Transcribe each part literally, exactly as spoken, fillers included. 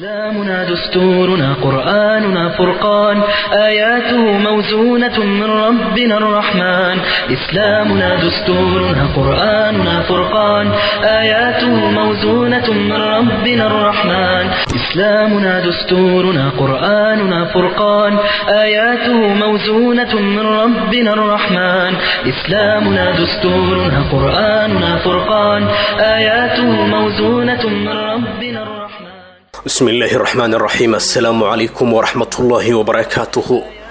إسلامنا دستورنا قرآننا فرقان آياته موزونة من ربنا الرحمن إسلامنا دستورنا قرآننا فرقان آياته موزونة من ربنا الرحمن إسلامنا دستورنا قرآننا فرقان آياته موزونة من ربنا الرحمن إسلامنا دستورنا قرآننا فرقان آياته موزونة من ربنا الرحمن بسم الله الرحمن الرحيم السلام عليكم ورحمة الله وبركاته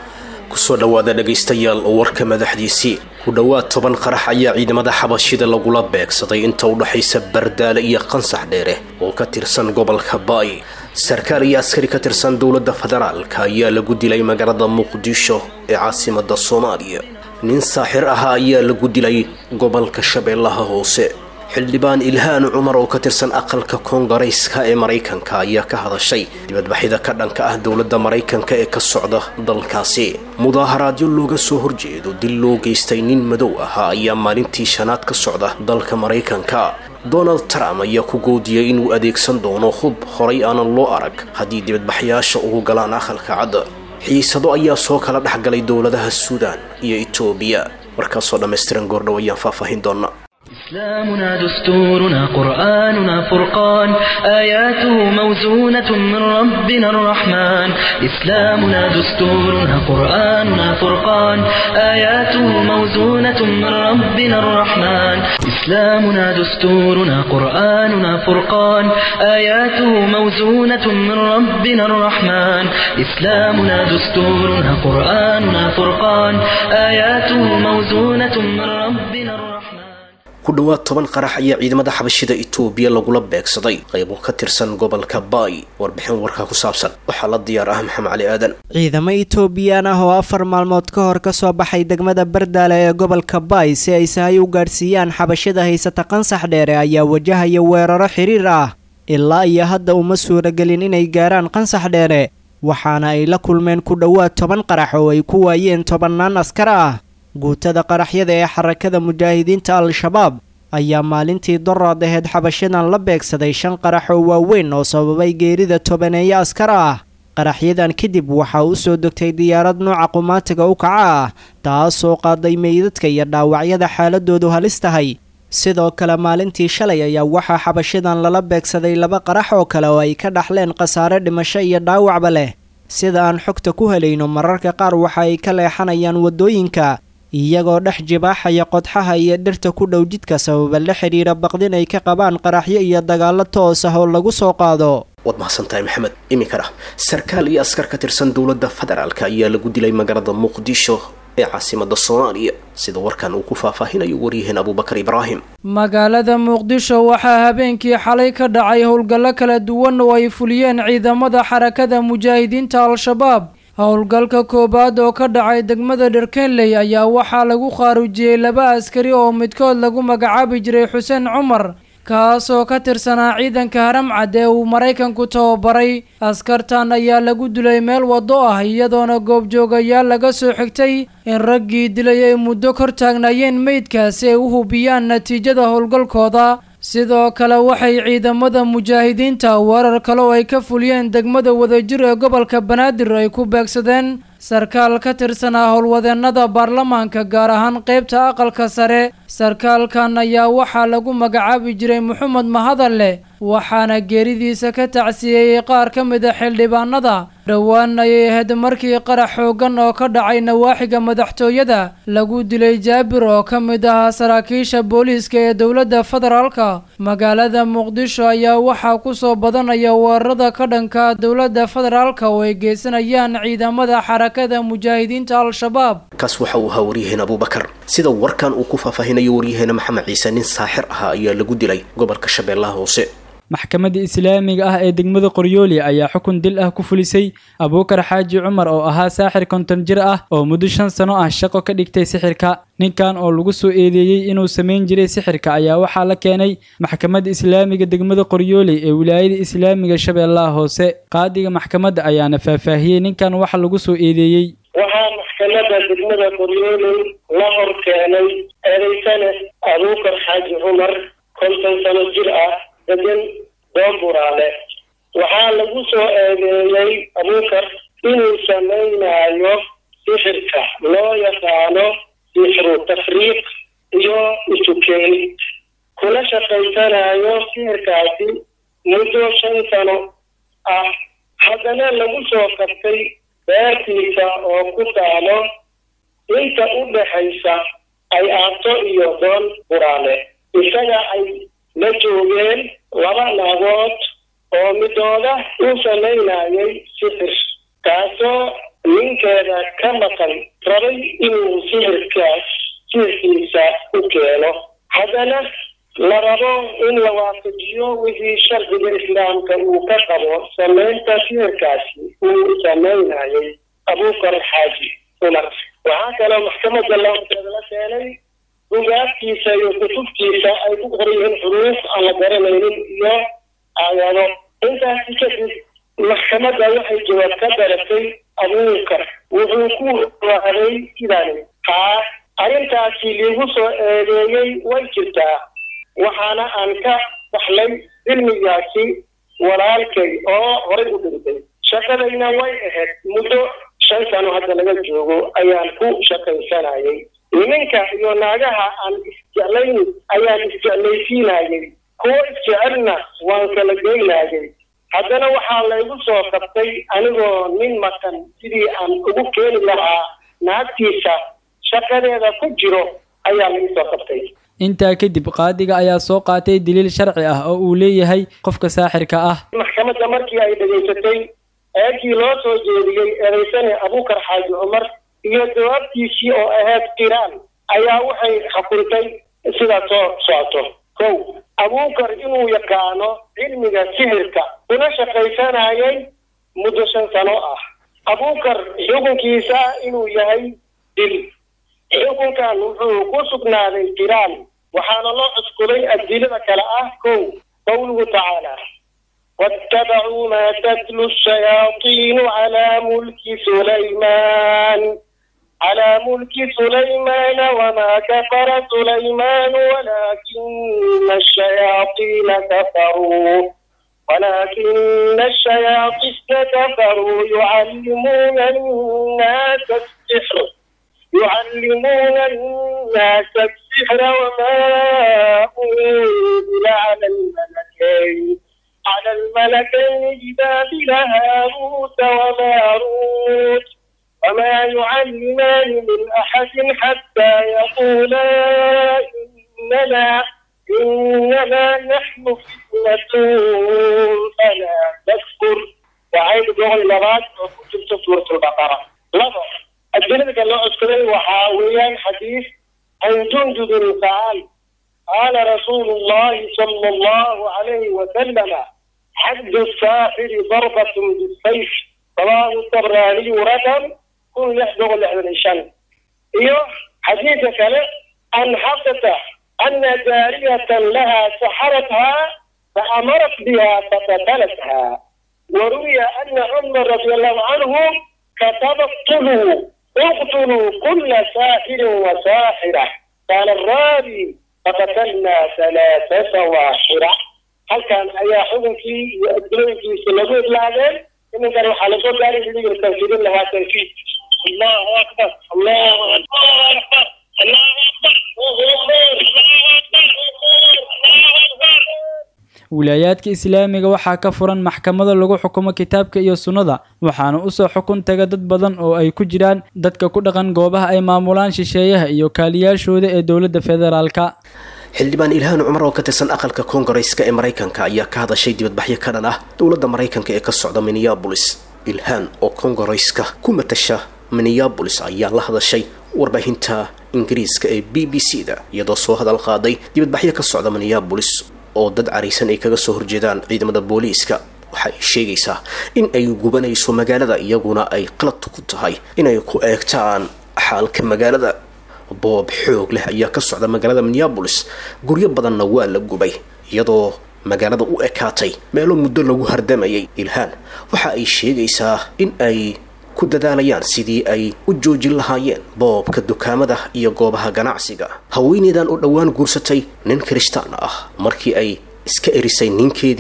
kusoo dhawaada dhageystayaal warka madaxdiisii ku dhawaad toban qarax ayaa ciidamada xabashida lagula beegsaday inta u dhaxaysa Bardaale iyo Qansax Dheere oo ka tirsan gobolka Baay sarkaal iyo askari ka tirsan dawladda federaalka ayaa lagu dilay magaalada Muqdisho ee caasimadda Soomaaliya nin saaxir ah ayaa lagu dilay gobolka Shabeellaha Hoose xildhibaan Ilhaan Cumar oo ka tirsan aqalka Koongareeska ee Mareykanka ayaa ka hadashay dibadbaxida ka dhanka ah dawladda Mareykanka ee ka socda dalkaasi mudaharaadyo looga soo horjeedo dil loo geystay nin madow ah ayaa maalintii shanaad ka socda dalka Mareykanka Donald Trump ayaa ku goodiyay inuu adeegsan doono hub horay aan loo arag haddii dibadbaxyaasha ugu galaan aqalka cad xiisado ayaa soo kala dhaxgalay dawladaha Suudaan iyo Itoobiya markaasoo dhameystiran goordhow ayaan faahfaahin doonaa إسلامنا دستورنا قرآننا فرقان آياته موزونة من ربنا الرحمن إسلامنا دستورنا قرآننا فرقان آياته موزونة من ربنا الرحمن إسلامنا دستورنا قرآننا فرقان آياته موزونة من ربنا الرحمن إسلامنا دستورنا قرآننا فرقان آياته موزونة من ربنا الرحمن ku dhawaad toban qarax ayaa ciidamada xabashida Itoobiya lagula beegsaday qaybo ka tirsan gobolka Baay warbixin warka ku saabsan waxa la diyaar ah Maxamed Cali Aadan ciidamada Itoobiyaan ah oo afar maalmood ka hor ka soo baxay degmada Bardaale ee gobolka Baay si ay sahay u gaarsiiyaan xabashida haysata Qansax Dheere ayaa wajahaya weeraro xiriir ah ilaa iyo hadda uma suuragelin inay gaaraan Qansax Dheere waxaana ay la kulmeen ku dhawaad toban qarax oo ay ku waayeen tobanaan askar ah guutada qaraxyada ee xarakada mujaahidiinta al-shabaab ayaa maalintii daraad ahayd xabashadan la beegsaday shan qarax oo waaweyn oo sababay geerida tobaneeyo askar ah qaraxyadan kadib waxaa u soo degtay diyaarad nooca qumaatiga u kaca ah taasoo qaaday meydadka iyo dhaawacyada xaaladoodu halis tahay sidoo kale maalintii shalay ayaa waxaa xabashadan lala beegsaday laba qarax oo kale oo ay ka dhaxleen khasaare dhimasho iyo dhaawacba leh sida aan xogta ku helayno mararka qaar waxa ay ka leexanayaan wadooyinka iyagoo dhex jibaaxaya qodxaha iyo dhirta ku dhow jidka sababa la xiriira baqdin ay ka qabaan qaraxyo iyo dagaalo toos ah oo lagu soo qaado wad mahadsantahay Maxamed imikana sarkaal iyo askar ka tirsan dawladda federaalka ayaa lagu dilay magaalada Muqdisho ee caasimadda Soomaaliya sida warkan uu ku faahfaahinayo wariyaheen Abubakar Ibrahim magaalada Muqdisho waxaa habeenkii xalay ka dhacay howlgallo kala duwan oo ay fuliyeen ciidamada xarakada mujaahidiinta al-shabaab howlgalka koobaad oo ka dhacay degmada Dharkeenley ayaa waxaa lagu qaarujiyay laba askari oo midkood lagu magacaabi jiray Xuseen Cumar kaasoo ka tirsanaa ciidanka Haramcad ee uu Mareykanku tababaray askartan ayaa lagu dilay meel wado ah iyadoona goobjoogayaal laga soo xigtay in raggii dilay ay muddo kor taagnaayeen meydkaasi ay u hubiyaan natiijada howlgalkooda sidoo kale waxay ciidamada mujaahidiinta weerar kale oo ay ka fuliyeen degmada Wadajir ee gobolka Banaadir ay ku beegsadeen sarkaal ka tirsanaa howlwadeenada baarlamaanka gaar ahaan qaybta aqalka sare sarkaalkan ayaa waxaa lagu magacaabi jiray Maxamed Mahadalle waxaana geeridiisa ka tacsiyay qaar ka mid ah xildhibaanada dhawaan ay ahayd markii qarax xoogan oo ka dhacay nawaaxiga madaxtooyada lagu dilay Jaabir oo ka mid ah saraakiisha booliiska ee dawladda federaalka magaalada Muqdisho ayaa waxaa ku soo badanaya weerarada ka dhanka dawladda federaalka oo ay geysanayaan ciidamada xarakada mujaahidiinta al-shabaab kaas waxa uu ahaa wariyaheen Abubakar sida warkan uu ku faahfaahinayo wariyaheen Maxamed Ciise nin saaxir ah ayaa lagu dilay gobolka Shabeellaha Hoose maxkamadda islaamiga ah ee degmada Qoryooli ayaa xukun dil ah ku fulisay Abuukar Xaaji Cumar oo ahaa saaxir konton jir ah oo muddo shan sano ah shaqo ka dhigtay sixirka ninkan oo lagu soo eedeeyay inuu sameyn jiray sixirka ayaa waxaa la keenay maxkamadda islaamiga degmada Qoryooli ee wilaayada islaamiga Shabeellaha Hoose qaadiga maxkamadda ayaana faahfaahiyay ninkan waxa lagu soo eedeeyay waxaa maxkamadda degmada Qoryooli la hor keenay eedeysane Abuukar Xaaji Cumar konton sano jir ah degan Doonburaale waxaa lagu soo eedeeyey abuukar inuu samaynayo sixirka loo yaqaano sixru tafriiq iyo isu keenid kula shaqaysanayo sixirkaasi muddo shan sano ah haddana lagu soo qabtay beertiisa oo ku taalo inta u dhaxaysa ay aato iyo doon buraale isaga ay la joogeen laba naagood oo midooda uu samaynayay sixir kaasoo ninkeeda ka maqan rabay inuu sixirkaas sixirkiisa u keeno haddana la rabo in la waafajiyo wixii sharciga islaamka uu ka qabo samaynta sixirkaasi uu samaynayay abuukar xaaji cumar waxaa kaloo maxkamadda lafteeda la keenay bugaagtiisa iyo kutubtiisa ay ku qoran yihiin xuruuf aan la garanaynin iyo aayado intaasi kadib maxkamadda waxay jawaab ka daratay abuukar wuxuu ku waaday sidaani haa arrintaasi liigu soo eedeeyey way jirtaa waxaana aan ka dhaxlay cilmigaasi walaalkay oo horay u dhintay shaqadayna way ahayd muddo shan sano hadda laga joogo ayaan ku shaqaysanayay nimanka iyo naagaha aan isjeclayn ayaan isjeclaysiinayay kuwo isjecelna waan kala geynayay haddana waxaa laygu soo qabtay anigoo nin maqan sidii aan ugu keeni lahaa naagtiisa shaqadeeda ku jiro ayaa lagu soo qabtay intaa kadib qaadiga ayaa soo qaatay daliil sharci ah oo uu leeyahay qofka saaxirka ah maxkamadda markii ay dhageysatay eegii loo soo jeediyey eedaysane abuukar xaaji cumar iyo jawaabtiisii oo ahayd qiraan ayaa waxay xukuntay sidaa soo socoto kow abuukar inuu yaqaano cilmiga sixirka una shaqaysanayay muddo shan sano ah abuukar xukunkiisa inuu yahay dil xukunkan wuxuu ku sugnaaday qiraan waxaana loo cuskulay adilada kale ah kow qowluhu tacaala واتبعوا ما تتلو الشياطين على ملك سليمان على ملك سليمان وما كفر سليمان ولكن الشياطين كفروا ولكن الشياطين كفروا يعلمون الناس السحر يعلمون الناس السحر وما أنزل على الملكين على الملكين ببابل هاروت وماروت وما يعلمان من أحد حتى يقولا إننا إنما نحن فتنة فلا تكفر وعيد دغل لغات وكتبت سورة البقرة لفظ الجنة كان له أسكري وحاويا حديث عن جندب فعال قال رسول الله صلى الله عليه وسلم حد الساحر ضربة بالسيف رواه الطبراني رقم كل يحدغ الإعلانشان إيوه حديث كلام أن حدث أن جارية لها سحرتها فأمرت بها فقتلتها وروي أن عمر رضي الله عنه كتب اقتلوا اقتلوا كل ساحر وساحرة قال الراوي فقتلنا ثلاثة سواحرة هل كان أي حكم في يؤدون في سنوات العالم إن كانوا حالتهم لا يجب أن تنفيذ لها تنفيذ الله أكبر الله أكبر الله أكبر wilaayaadka islaamiga waxaa ka furan maxkamada lagu xukumo kitaabka iyo sunnada waxaana usoo xukun taga dad badan oo ay ku jiraan dadka ku dhaqan goobaha ay maamulaan shisheeyaha iyo kaaliyaashooda ee dowladda federaalka xildhibaan ilhaan cumar oo ka tirsan aqalka koongareeska ee maraykanka ayaa ka hadashay dibadbaxyo ka dhan ah dowladda maraykanka ee ka socda minneapolis ilhaan oo koongareeska ku matasha minneapolis ayaa la hadashay warbaahinta ingiriiska ee b b c da iyadoo soo hadal qaaday dibadbaxyo ka socda minneapolis oo dad caraysan ay kaga soo horjeedaan ciidamada booliiska waxay sheegaysaa in ay gubanayso magaalada iyaguna ay qalad ku tahay inay ku eegtaan xaalka magaalada boob xoog leh ayaa ka socda magaalada Minneapolis guryo badanna waa la gubay iyadoo magaalada u ekaatay meelo muddo lagu hardamayay ilhaan waxa ay sheegaysaa in ay ku dadaalayaan sidii ay u joojin lahaayeen boobka dukaamada iyo goobaha ganacsiga haweeneydan oo dhawaan guursatay nin kristaan ah markii ay iska erisay ninkeedii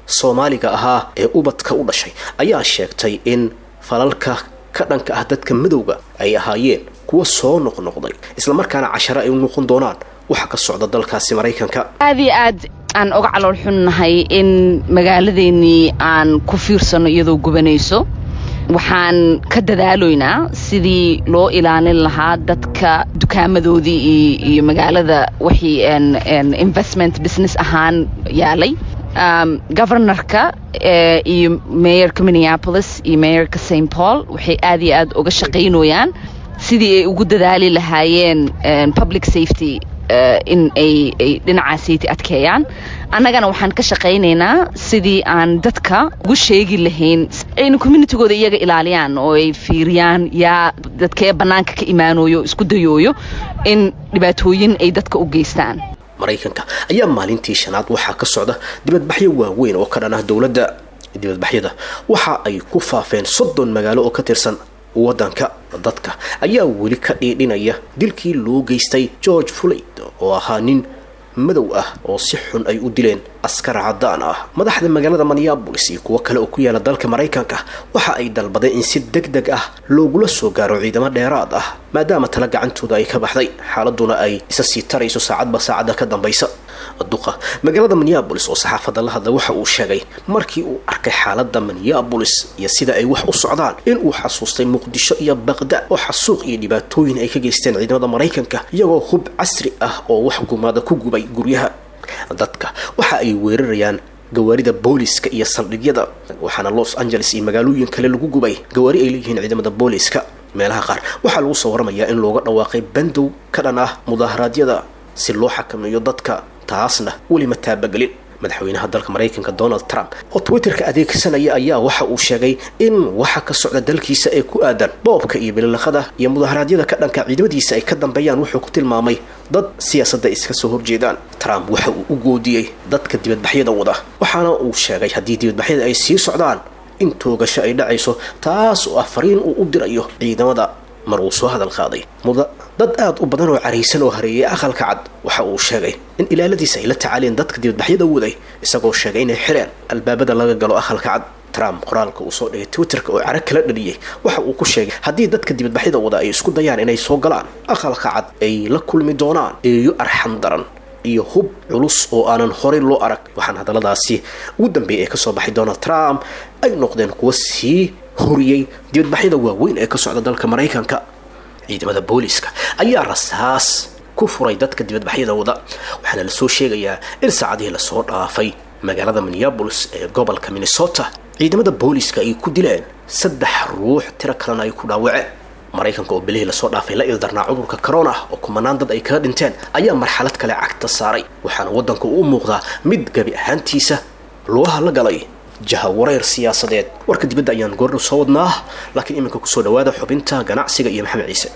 soomaaliga ahaa ee ubadka u dhashay ayaa sheegtay in falalka ka dhanka ah dadka madowga ay ahaayeen kuwa soo noqnoqday isla markaana casharo ay u noqon doonaan waxa ka socda dalkaasi Mareykanka. aad iyo aad aan uga calool xunnahay in magaaladeennii aan ku fiirsano iyadoo gubanayso. waxaan ka dadaaloynaa sidii loo ilaalin lahaa dadka dukaamadoodii iyo magaalada wixii investment business ahaan yaalay. Um, governorka uh, iyo mayorka Minneapolis iyo mayorka Saint Paul waxay aad iyo aad uga shaqeynayaan sidii ay ugu dadaali lahaayeen um, public safety uh, in ay ay dhinacaasii adkeeyaan. annagana waxaan ka shaqeynaynaa sidii aan dadka ugu sheegi lahayn in communitygooda iyaga ilaaliyaan oo ay fiiriyaan yaa dadka banaanka ka imaanayo isku dayooyo in dhibaatooyin ay dadka u geystaan. Mareykanka ayaa maalintii shanaad waxaa ka socda dibadbaxyo waaweyn oo ka dhan ah dawladda. dibadbaxyada waxa ay ku faafeen soddon magaalo oo ka tirsan waddanka. dadka ayaa weli ka dhiidhinaya dilkii loo geystay George Floyd oo ahaa nin madow ah oo si xun ay u dileen askar cadaan ah. madaxda magaalada Minneapolis iyo kuwa kale oo ku yaala dalka Mareykanka waxa ay dalbadeen in si degdeg ah loogula soo gaaro ciidamo dheeraad ah maadaama tala gacantooda ay ka baxday xaaladuna ay isa sii tarayso saacadba saacada ka dambaysa. duqa magaalada Minneapolis oo saxaafadda la hadlay waxa uu sheegay markii uu arkay xaaladda Minneapolis iyo sida ay wax u socdaan in uu xasuustay Muqdisho iyo Baghdad oo xasuuq iyo dhibaatooyin ay ka geysteen ciidamada Mareykanka iyagoo hub casri ah oo wax gumaada ku gubay guryaha dadka. waxa ay weerarayaan gawaarida booliska iyo saldhigyada waxaana Los Angeles iyo magaalooyin kale lagu gubay gawaari ay leeyihiin ciidamada booliska. meelaha qaar waxaa lagu soo waramayaa in looga dhawaaqay bandow ka dhan ah mudaharaadyada si loo xakameeyo dadka. taasna weli ma taabagelin. madaxweynaha dalka Mareykanka Donald Trump oo Twitterka adeegsanaya ayaa waxa uu sheegay in waxa ka socda dalkiisa ee ku aadan boobka iyo bilaqada iyo mudaharaadyada ka dhanka ciidamadiisa ay ka dambeeyaan wuxuu ku tilmaamay dad siyaasadda iska soo horjeedaan. Trump waxa uu u goodiyay dadka dibadbaxyada wada waxaana uu sheegay haddii dibadbaxyada ay sii socdaan in toogasho ay dhacayso taas oo afariin uu u dirayo ciidamada. mar uu soo hadal qaaday muda dad aad u badan oo cariisan oo hareeyay aqalka cad waxa uu sheegay in ilaaladiisa ay la tacaaleen dadka dibadbaxyada waday isagoo sheegay inay xireen albaabada laga galo aqalka cad. Trump qoraalka uu soo dhigay Twitterka oo carag kala dhaliyay waxa uu ku sheegay haddii dadka dibadbaxyada wada ay isku dayaan inay soo galaan aqalka cad ay la kulmi doonaan iyo arxan daran iyo hub culus oo aanan horey loo arag. waxaan hadaladaasi ugu dambeeyay ka soo baxay Donald Trump ay noqdeen kuwa sii horiyay dibadbaxyada waaweyn ee ka socda dalka Mareykanka. ciidamada booliska ayaa rasaas ku furay dadka dibadbaxyada wada waxaana la soo sheegayaa in saacadihii la soo dhaafay magaalada Minneapolis ee gobolka Minnesota ciidamada booliska ay ku dileen saddex ruux tiro kalena ay ku dhaawaceen. Mareykanka oo bilihii la soo dhaafay la ildarnaa cudurka corona oo kumanaan dad ay kaga dhinteen ayaa marxalad kale cagta saaray waxaana waddanka u muuqdaa mid gabi ahaantiisa loo hala galay jaha wareer siyaasadeed. warka dibadda ayaan goordhow soo wadnaa laakiin iminka kusoo dhawaada xubinta ganacsiga iyo Maxamed Ciise.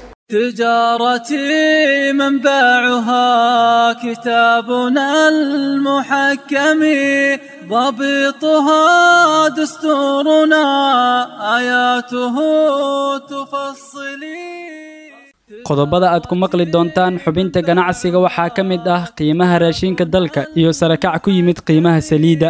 تجارتي منبعها كتابنا المحكم ضبطها دستورنا آياته تفصلي. qodobada aad ku maqli doontaan xubinta ganacsiga waxaa ka mid ah qiimaha raashinka dalka iyo sarakac ku yimid qiimaha saliida.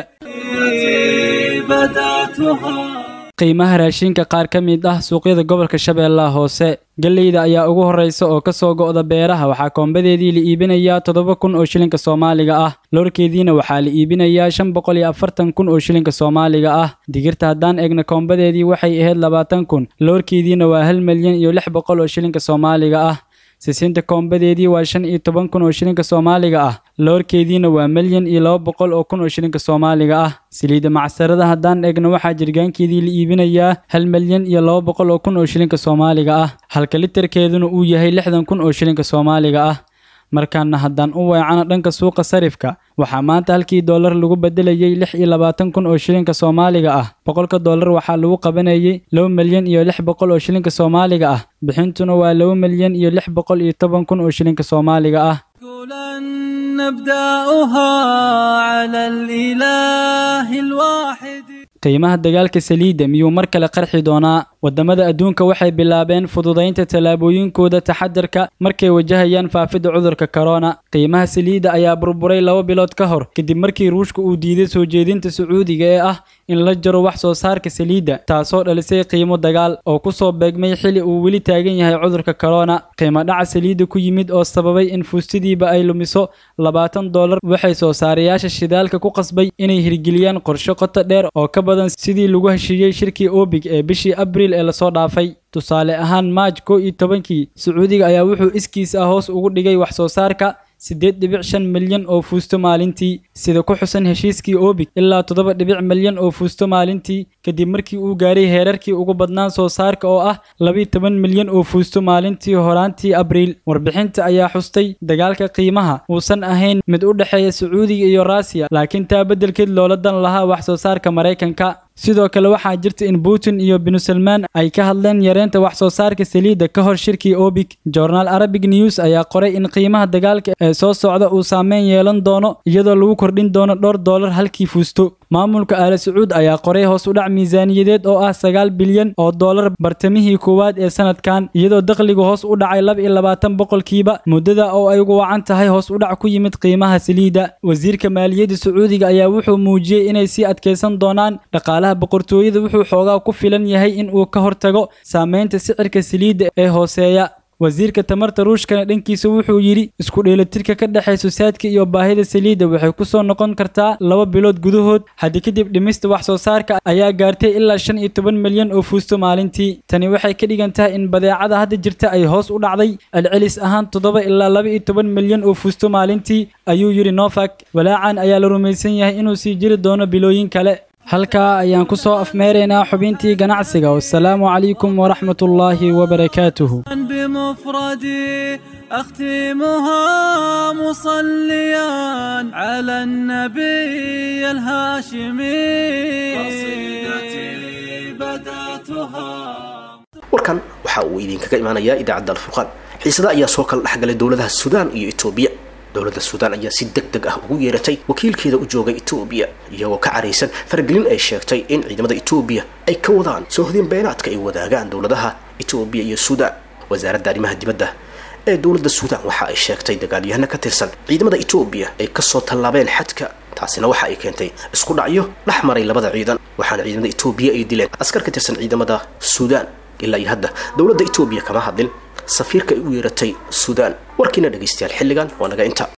qiimaha raashinka qaar ka mid ah suuqyada gobolka Shabeellaha Hoose galeyda ayaa ugu horeysa oo ka soo go'da beeraha waxaa koombadeedii la iibinayaa toddoba kun oo shilinka Soomaaliga ah loorkeediina waxaa la iibinayaa shan boqol iyo afartan kun oo shilinka Soomaaliga ah. digirta haddaan eegna koombadeedii waxay ahayd labaatan kun loorkeediina waa hal milyan iyo lix boqol oo shilinka Soomaaliga ah. sisinta koombadeedii waa shan iyo toban kun oo shilinka Soomaaliga ah loorkeediina waa milyan iyo laba boqol oo kun oo shilinka Soomaaliga ah. saliida macsarada haddaan eegno waxaa jirgaankeedii la iibinayaa hal milyan iyo laba boqol oo kun oo shilinka Soomaaliga ah halka litirkeeduna uu yahay lixdan kun oo shilinka Soomaaliga ah. markaana haddaan u weecano dhanka suuqa sarifka waxaa maanta halkii dollar lagu bedelayay lix iyo labaatan kun oo shilinka Soomaaliga ah boqolka dollar waxaa lagu qabanayay laba milyan iyo lix boqol oo shilinka Soomaaliga ah bixintuna waa laba milyan iyo lix boqol iyo toban kun oo shilinka Soomaaliga ah. نبدأها على الإله الواحد. qiimaha dagaalka saliida miyuu mar kale qarxi doonaa wadamada adduunka waxay bilaabeen fududaynta tallaabooyinkooda taxadarka markay wajahayaan faafidda cudurka corona qiimaha saliidda ayaa burburay laba bilood ka hor kadib markii ruushka uu diiday soo jeedinta sacuudiga ee ah in la jaro wax soo saarka saliidda taasoo dhalisay qiimo dagaal oo ku soo beegmay xili uu weli taagan yahay cudurka corona qiimo dhaca saliidda ku yimid oo sababay in fuustidiiba ay lumiso labaatan doolar waxay soo saarayaasha shidaalka ku qasbay inay hirgeliyaan qorshe qoto dheer oo ka badan sidii lagu heshiiyey shirkii obig ee bishii abriil ee lasoo dhaafay tusaale ahaan maaj kow iyo tobankii sacuudiga ayaa wuxuu iskiis ah hoos ugu dhigay wax soo saarka sideed dhibic shan milyan oo fuusto maalintii sida ku xusan heshiiskii obig ilaa toddoba dhibic milyan oo fuusto maalintii kadib markii uu gaaray heerarkii ugu badnaan soo saarka oo ah labiyo toban milyan oo fuusto maalintii horaantii abriil warbixinta ayaa xustay dagaalka qiimaha uusan ahayn mid u dhexeeya sacuudiga iyo ruusiya laakiin taa beddelkeed loola dan lahaa wax soo saarka maraykanka sidoo kale waxaa jirta in Putin iyo Bin Salman ay ka hadleen yareynta wax soo saarka saliidda ka hor shirkii obig journal Arabic News ayaa qoray in qiimaha dagaalka ee soo socda uu saameyn yeelan doono iyadoo lagu kordhin doono dhowr doolar halkii fuusto maamulka Aal Sacuud ayaa qoray hoos u dhac miisaaniyadeed oo ah sagaal bilyan oo doolar bartamihii koowaad ee sanadkan iyadoo dakhligu hoos u dhacay laba iyo labaatan boqolkiiba muddada oo ay ugu wacan tahay hoos u dhac ku yimid qiimaha saliidda wasiirka maaliyadda Sacuudiga ayaa wuxuu muujiyay inay si adkeysan doonaan dhaqaalaha boqortooyada wuxuu xoogaa ku filan yahay in uu ka hortago saameynta sicirka saliidda ee hooseeya wasiirka tamarta ruushkana dhankiisa wuxuu yiri isku dheelitirka ka dhaxaysa saadka iyo baahida saliidda waxay ku soo noqon kartaa laba bilood gudahood hadii kadib dhimista wax soo saarka ayaa gaartay ilaa shan iyo toban milyan oo fuusto maalintii tani waxay ka dhigan tahay in badeecada hadda jirta ay hoos u dhacday celcelis ahaan toddoba ilaa laba iyo toban milyan oo fuusto maalintii ayuu yiri Novak walaacan ayaa la rumaysan yahay inuu sii jiri doono bilooyin kale halkaa ayaan ku soo afmeeraynaa xubintii ganacsiga wassalaamu calaykum waraxmatullaahi wabarakaatuhu بمفردي أختمها مصليا على النبي الهاشمي قصيدتي بدأتها warkan waxa uu idinkaga imaanayaa idaacadda Al-Furqaan xiisada ayaa soo kala dhaxgalay dawladaha Suudaan iyo Itoobiya dawladda Suudaan ayaa si degdeg ah ugu yeeratay wakiilkeeda u joogay Itoobiya iyagoo ka careysan faragelin ay sheegtay in ciidamada Itoobiya ay ka wadaan soo hodin beenaadka ay wadaagaan dawladaha Itoobiya iyo Suudaan wasaaradda arrimaha dibadda ee dawladda Suudaan waxa ay sheegtay dagaalyahano ka tirsan ciidamada Itoobiya ay ka soo tallaabeen xadka taasina waxa ay keentay isku dhacyo dhaxmaray labada ciidan waxaana ciidamada Itoobiya ay dileen askar ka tirsan ciidamada Suudaan ilaa iyo hadda dawladda Itoobiya kama hadlin safiirka ay u yeeratay Suudaan warkiina dhageystayaal xilligan waa naga inta